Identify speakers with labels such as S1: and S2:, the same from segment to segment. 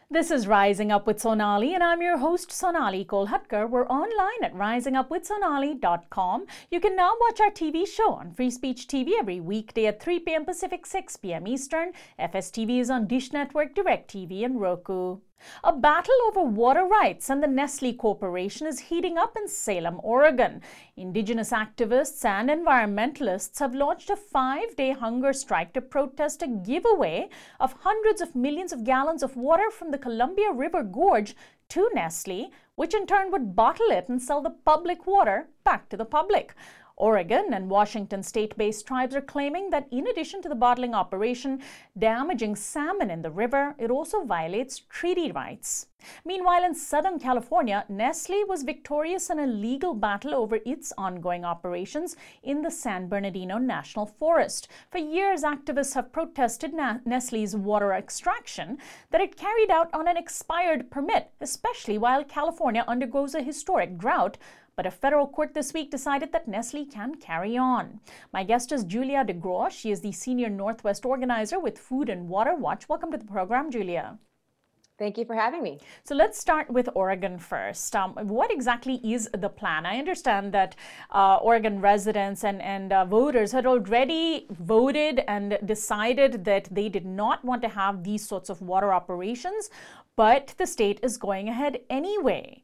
S1: This is Rising Up with Sonali, and I'm your host, Sonali Kolhatkar. We're online at risingupwithsonali.com. You can now watch our TV show on Free Speech TV every weekday at 3 p.m. Pacific, 6 p.m. Eastern. FSTV is on Dish Network, DirecTV, and Roku. A battle over water rights and the Nestle Corporation is heating up in Salem, Oregon. Indigenous activists and environmentalists have launched a 5-day hunger strike to protest a giveaway of hundreds of millions of gallons of water from the Columbia River Gorge to Nestle, which in turn would bottle it and sell the public water back to the public. Oregon and Washington state-based tribes are claiming that in addition to the bottling operation damaging salmon in the river, it also violates treaty rights. Meanwhile, in Southern California, Nestle was victorious in a legal battle over its ongoing operations in the San Bernardino National Forest. For years, activists have protested Nestle's water extraction that it carried out on an expired permit, especially while California undergoes a historic drought. But a federal court this week decided that Nestle can carry on. My guest is Julia DeGroy. She is the senior Northwest organizer with Food and Water Watch. Welcome to the program, Julia.
S2: Thank you for having me.
S1: So let's start with Oregon first. What exactly is the plan? I understand that Oregon residents and voters had already voted and decided that they did not want to have these sorts of water operations, but the state is going ahead anyway.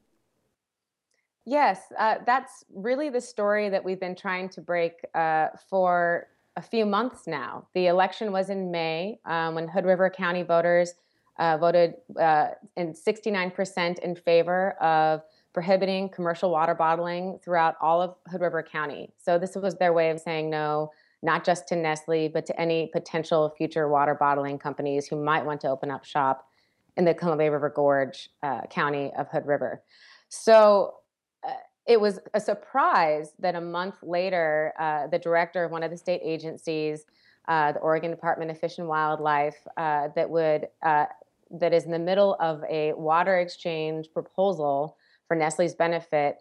S2: Yes, that's really the story that we've been trying to break for a few months now. The election was in May when Hood River County voters voted in 69% in favor of prohibiting commercial water bottling throughout all of Hood River County. So this was their way of saying no, not just to Nestle, but to any potential future water bottling companies who might want to open up shop in the Columbia River Gorge County of Hood River. So it was a surprise that a month later, the director of one of the state agencies, the Oregon Department of Fish and Wildlife, that is in the middle of a water exchange proposal for Nestle's benefit,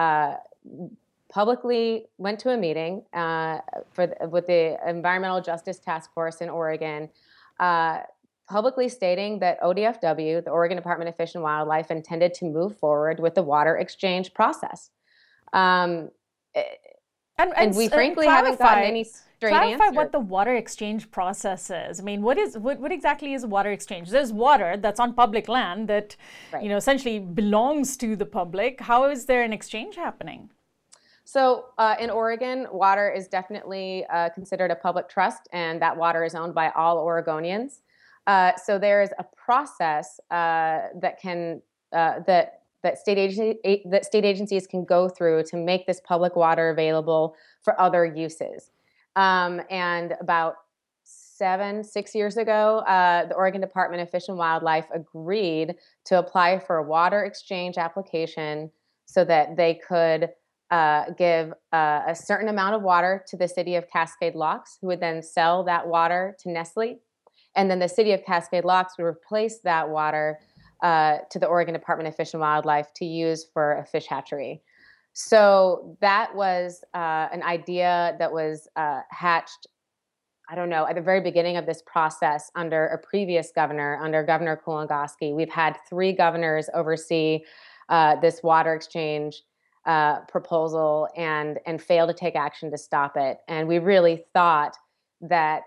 S2: publicly went to a meeting with the Environmental Justice Task Force in Oregon, publicly stating that ODFW, the Oregon Department of Fish and Wildlife, intended to move forward with the water exchange process. And we frankly haven't gotten any straight answer.
S1: Clarify what the water exchange process is. I mean, what exactly is a water exchange? There's water that's on public land that, right, essentially belongs to the public. How is there an exchange happening?
S2: So in Oregon, water is definitely considered a public trust, and that water is owned by all Oregonians. So there is a process that state agencies can go through to make this public water available for other uses. And about 6 years ago, the Oregon Department of Fish and Wildlife agreed to apply for a water exchange application so that they could give a certain amount of water to the city of Cascade Locks, who would then sell that water to Nestle. And then the city of Cascade Locks would replace that water to the Oregon Department of Fish and Wildlife to use for a fish hatchery. So that was an idea that was hatched, at the very beginning of this process under a previous governor, under Governor Kulongoski. We've had 3 governors oversee this water exchange proposal and fail to take action to stop it. And we really thought that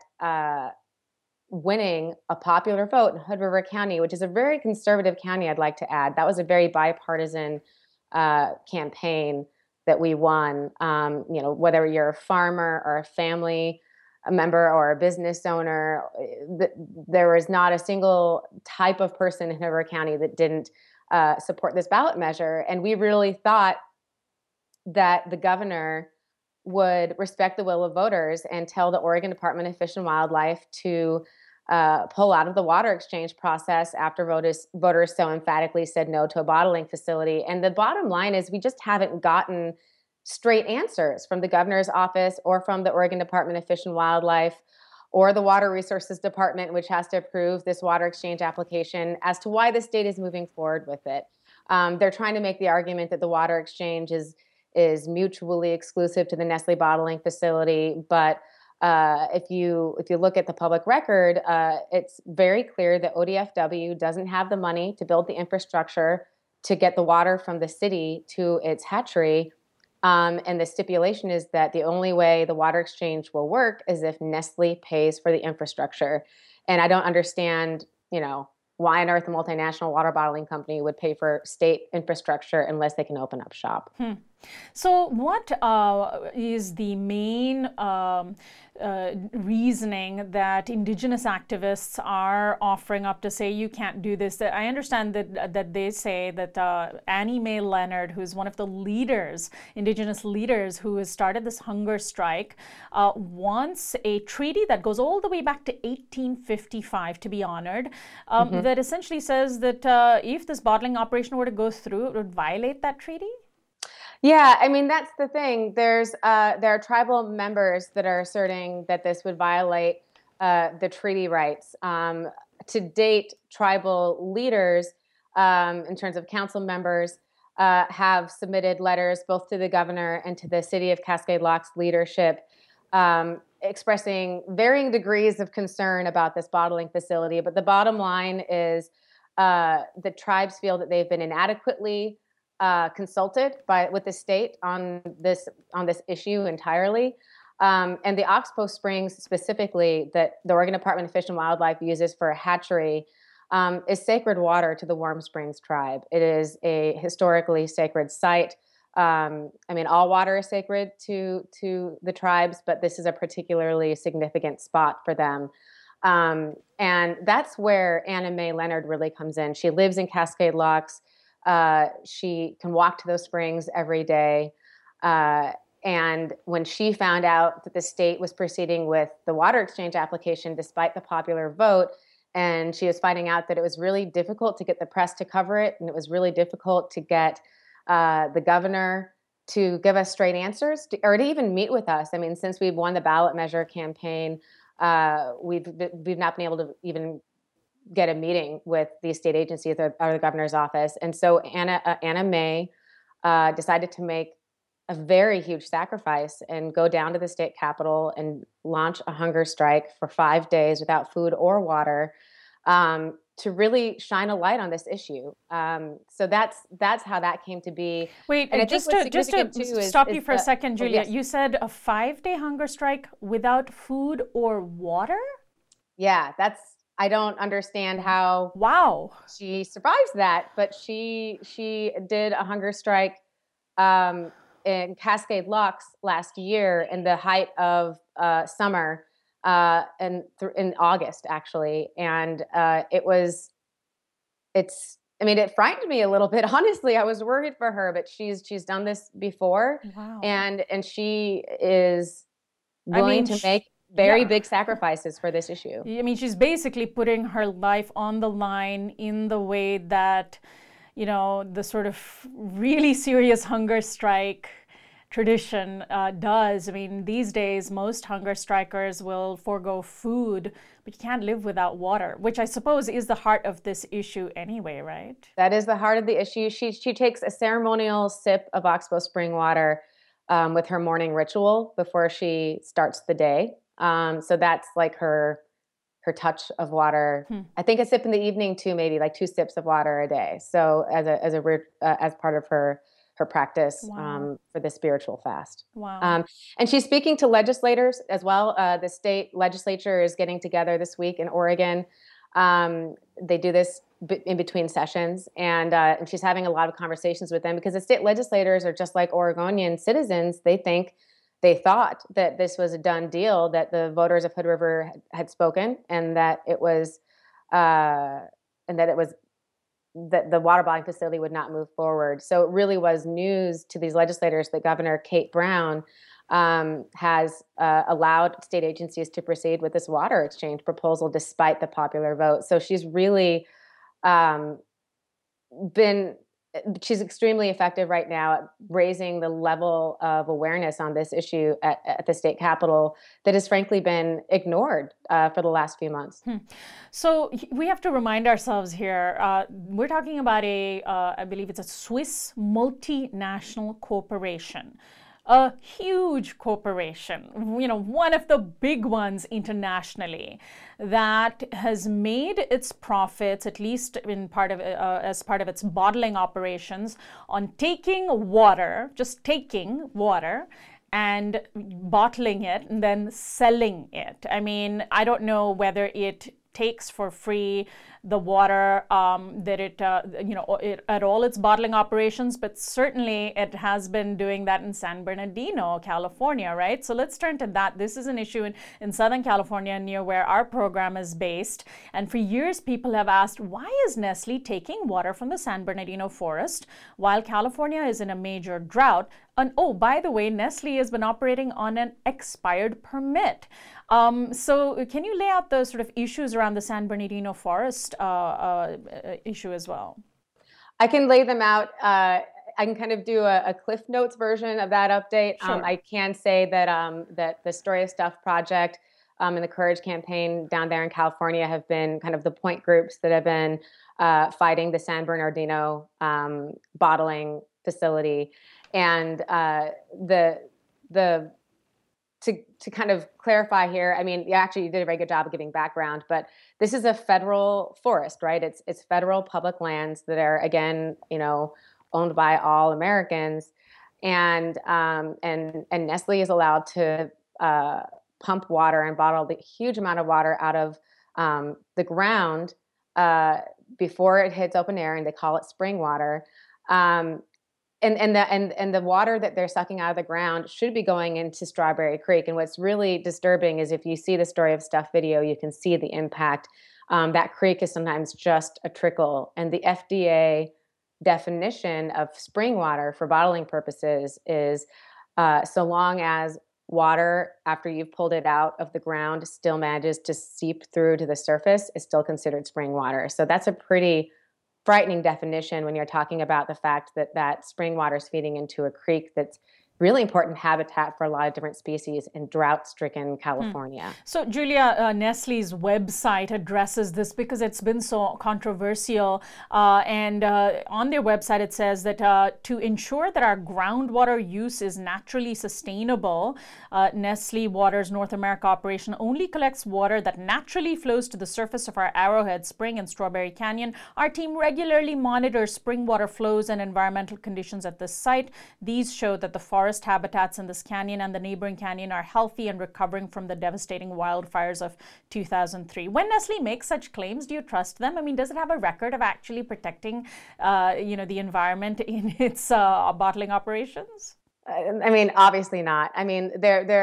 S2: winning a popular vote in Hood River County, which is a very conservative county, I'd like to add. That was a very bipartisan campaign that we won. Whether you're a farmer or a family member or a business owner, there was not a single type of person in Hood River County that didn't support this ballot measure. And we really thought that the governor would respect the will of voters and tell the Oregon Department of Fish and Wildlife to pull out of the water exchange process after voters so emphatically said no to a bottling facility. And the bottom line is we just haven't gotten straight answers from the governor's office or from the Oregon Department of Fish and Wildlife or the Water Resources Department, which has to approve this water exchange application, as to why the state is moving forward with it. They're trying to make the argument that the water exchange is mutually exclusive to the Nestle bottling facility, but If you look at the public record, it's very clear that ODFW doesn't have the money to build the infrastructure to get the water from the city to its hatchery. And the stipulation is that the only way the water exchange will work is if Nestle pays for the infrastructure. And I don't understand, why on earth a multinational water bottling company would pay for state infrastructure unless they can open up shop.
S1: So what is the main reasoning that Indigenous activists are offering up to say you can't do this? I understand that they say that Annie Mae Leonard, who's one of the leaders, Indigenous leaders who has started this hunger strike, wants a treaty that goes all the way back to 1855 to be honored, that essentially says that if this bottling operation were to go through, it would violate that treaty?
S2: Yeah, I mean, that's the thing. There are tribal members that are asserting that this would violate the treaty rights. To date, tribal leaders, in terms of council members, have submitted letters both to the governor and to the city of Cascade Locks leadership, expressing varying degrees of concern about this bottling facility. But the bottom line is the tribes feel that they've been inadequately consulted with the state on this issue entirely, and the Oxbow Springs specifically that the Oregon Department of Fish and Wildlife uses for a hatchery is sacred water to the Warm Springs tribe. It is a historically sacred site. All water is sacred to the tribes, but this is a particularly significant spot for them. And that's where Anna Mae Leonard really comes in. She lives in Cascade Locks. She can walk to those springs every day. And when she found out that the state was proceeding with the water exchange application, despite the popular vote, and she was finding out that it was really difficult to get the press to cover it, and it was really difficult to get the governor to give us straight answers or to even meet with us. I mean, since we've won the ballot measure campaign, we've not been able to even get a meeting with the state agency or the governor's office. And so Anna Mae decided to make a very huge sacrifice and go down to the state capitol and launch a hunger strike for 5 days without food or water, to really shine a light on this issue. So that's how that came to be.
S1: Wait, and just to stop you for a second, Julia, yes. You said a 5-day hunger strike without food or water?
S2: Yeah, I don't understand how she survives that, but she did a hunger strike in Cascade Locks last year in the height of summer, in August actually, and it frightened me a little bit. Honestly, I was worried for her, but she's done this before, and she is willing to make very big sacrifices for this issue.
S1: I mean, she's basically putting her life on the line in the way that, the sort of really serious hunger strike tradition does. I mean, these days, most hunger strikers will forego food, but you can't live without water, which I suppose is the heart of this issue anyway, right?
S2: That is the heart of the issue. She takes a ceremonial sip of Oxbow spring water with her morning ritual before she starts the day. So that's like her touch of water. I think a sip in the evening too, maybe like 2 sips of water a day. So as part of her practice for the spiritual fast.
S1: Wow.
S2: And she's speaking to legislators as well. The state legislature is getting together this week in Oregon. They do this in between sessions, and she's having a lot of conversations with them because the state legislators are just like Oregonian citizens. They thought that this was a done deal, that the voters of Hood River had spoken, and that it was that the water bottling facility would not move forward. So it really was news to these legislators that Governor Kate Brown has allowed state agencies to proceed with this water exchange proposal despite the popular vote. So she's really she's extremely effective right now at raising the level of awareness on this issue at the state capitol that has frankly been ignored for the last few months.
S1: So we have to remind ourselves here, we're talking about I believe it's a Swiss multinational corporation. a huge corporation, one of the big ones internationally, that has made its profits, at least in part of as part of its bottling operations, on just taking water and bottling it and then selling it. I mean, I don't know whether it takes for free the water that it at all its bottling operations, but certainly it has been doing that in San Bernardino, California, right? So let's turn to that. This is an issue in Southern California, near where our program is based. And for years, people have asked, why is Nestle taking water from the San Bernardino forest while California is in a major drought? And oh, by the way, Nestle has been operating on an expired permit. So can you lay out the sort of issues around the San Bernardino forest issue as well?
S2: I can lay them out. I can kind of do a Cliff Notes version of that update.
S1: Sure.
S2: I can say that that the Story of Stuff project and the Courage campaign down there in California have been kind of the point groups that have been fighting the San Bernardino bottling facility. And to kind of clarify here, I mean, you did a very good job of giving background, but this is a federal forest, right? It's federal public lands that are, again, owned by all Americans, and Nestle is allowed to pump water and bottle the huge amount of water out of the ground before it hits open air, and they call it spring water. And the water that they're sucking out of the ground should be going into Strawberry Creek. And what's really disturbing is if you see the Story of Stuff video, you can see the impact. That creek is sometimes just a trickle. And the FDA definition of spring water for bottling purposes is so long as water, after you've pulled it out of the ground, still manages to seep through to the surface, is still considered spring water. So that's a pretty frightening definition when you're talking about the fact that spring water is feeding into a creek that's really important habitat for a lot of different species in drought-stricken California.
S1: So, Julia, Nestle's website addresses this because it's been so controversial. And on their website, it says that to ensure that our groundwater use is naturally sustainable, Nestle Waters North America operation only collects water that naturally flows to the surface of our Arrowhead Spring and Strawberry Canyon. Our team regularly monitors spring water flows and environmental conditions at this site. These show that the forest habitats in this canyon and the neighboring canyon are healthy and recovering from the devastating wildfires of 2003. When Nestle makes such claims, do you trust them? I mean, does it have a record of actually protecting, the environment in its bottling operations?
S2: I mean, obviously not. I mean,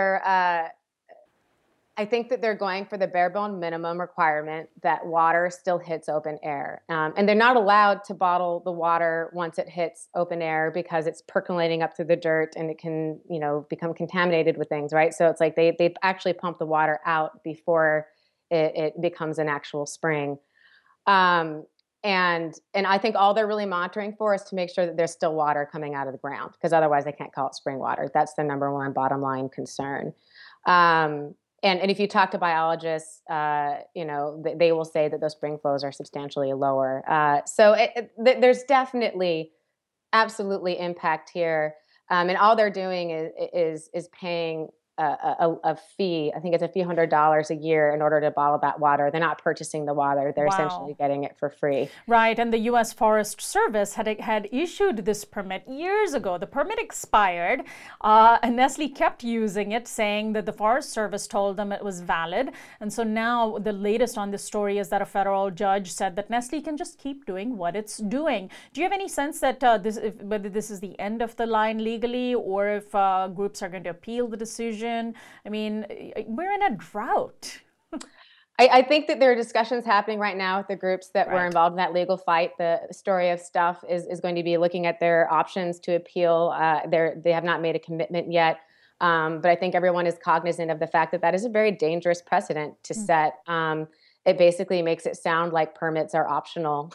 S2: I think that they're going for the bare bone minimum requirement that water still hits open air. And they're not allowed to bottle the water once it hits open air because it's percolating up through the dirt and it can, become contaminated with things, right? So it's like they actually pump the water out before it becomes an actual spring. And I think all they're really monitoring for is to make sure that there's still water coming out of the ground, because otherwise they can't call it spring water. That's their number one bottom line concern. And if you talk to biologists, they will say that those spring flows are substantially lower. So there's definitely, absolutely impact here. And all they're doing is paying a fee. I think it's a few $100s a year in order to bottle that water. They're not purchasing the water. They're essentially getting it for free.
S1: Right. And the U.S. Forest Service had issued this permit years ago. The permit expired, and Nestle kept using it, saying that the Forest Service told them it was valid. And so now the latest on this story is that a federal judge said that Nestle can just keep doing what it's doing. Do you have any sense that whether this is the end of the line legally, or if groups are going to appeal the decision? I mean, we're in a drought.
S2: I think that there are discussions happening right now with the groups that were involved in that legal fight. The Story of Stuff is going to be looking at their options to appeal. They have not made a commitment yet. But I think everyone is cognizant of the fact that is a very dangerous precedent to set. It basically makes it sound like permits are optional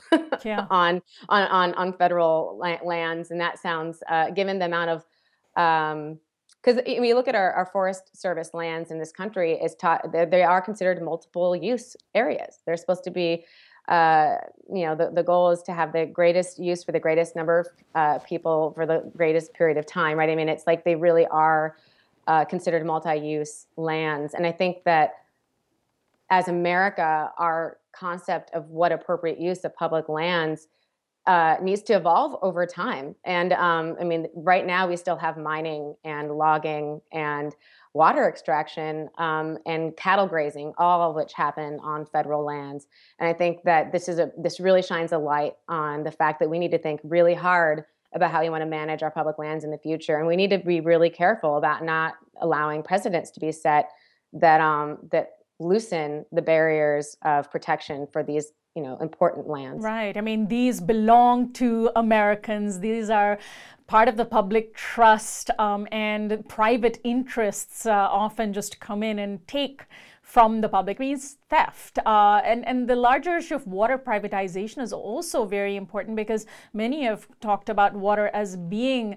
S2: on federal lands. And that sounds, given the amount of because when you look at our Forest Service lands in this country, they are considered multiple use areas. They're supposed to be the goal is to have the greatest use for the greatest number of people for the greatest period of time, right? I mean, it's like they really are considered multi-use lands. And I think that as America, our concept of what appropriate use of public lands needs to evolve over time. And I mean, right now we still have mining and logging and water extraction and cattle grazing, all of which happen on federal lands. And I think that this really shines a light on the fact that we need to think really hard about how we want to manage our public lands in the future. And we need to be really careful about not allowing precedents to be set that loosen the barriers of protection for these important lands.
S1: Right. I mean, these belong to Americans. These are part of the public trust, and private interests often just come in and take from the public. It means theft. And the larger issue of water privatization is also very important, because many have talked about water as being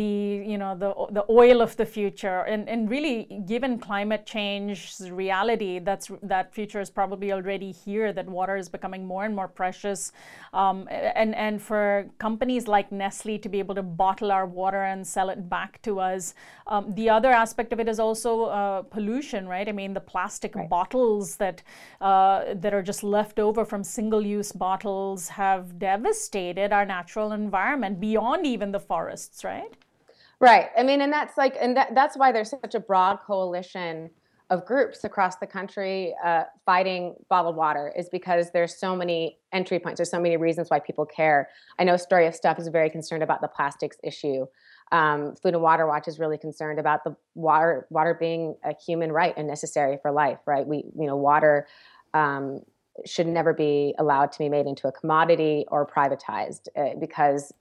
S1: the oil of the future. And really, given climate change reality, that future is probably already here, that water is becoming more and more precious. And for companies like Nestle to be able to bottle our water and sell it back to us. The other aspect of it is also pollution, right? I mean, the plastic bottles that are just left over from single-use bottles have devastated our natural environment beyond even the forests, right?
S2: Right. I mean, and that's why there's such a broad coalition of groups across the country fighting bottled water, is because there's so many entry points. There's so many reasons why people care. I know Story of Stuff is very concerned about the plastics issue. Food and Water Watch is really concerned about the water being a human right and necessary for life, right? Water should never be allowed to be made into a commodity or privatized, because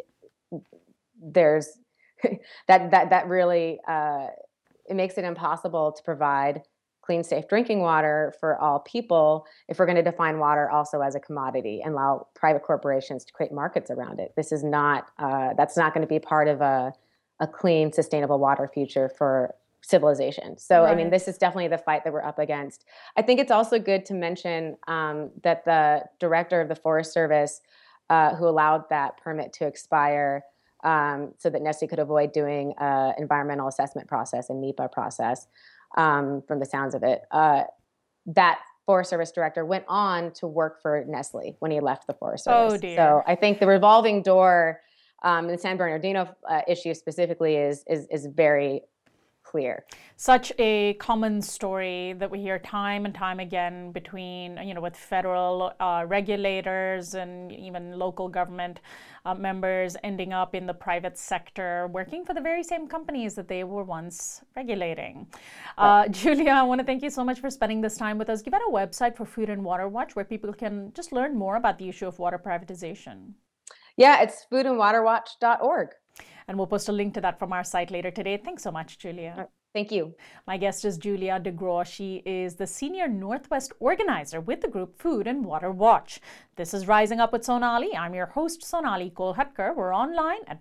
S2: there's that really it makes it impossible to provide clean, safe drinking water for all people if we're going to define water also as a commodity and allow private corporations to create markets around it. This is not that's not going to be part of a clean, sustainable water future for civilization. So, right. I mean, this is definitely the fight that we're up against. I think it's also good to mention that the director of the Forest Service, who allowed that permit to expire so that Nestle could avoid doing an environmental assessment process, a NEPA process, from the sounds of it, that Forest Service director went on to work for Nestle when he left the Forest Service.
S1: Oh, dear.
S2: So I think the revolving door, the San Bernardino issue specifically is very clear.
S1: Such a common story that we hear time and time again between, with federal regulators and even local government members ending up in the private sector, working for the very same companies that they were once regulating. Right. Julia, I want to thank you so much for spending this time with us. Give out a website for Food and Water Watch where people can just learn more about the issue of water privatization.
S2: Yeah, it's foodandwaterwatch.org.
S1: And we'll post a link to that from our site later today. Thanks so much, Julia.
S2: Thank you.
S1: My guest is Julia DeGroy. She is the Senior Northwest Organizer with the group Food and Water Watch. This is Rising Up with Sonali. I'm your host, Sonali Kolhatkar. We're online at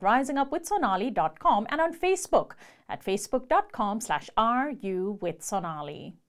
S1: risingupwithsonali.com and on Facebook at facebook.com/RUwithSonali.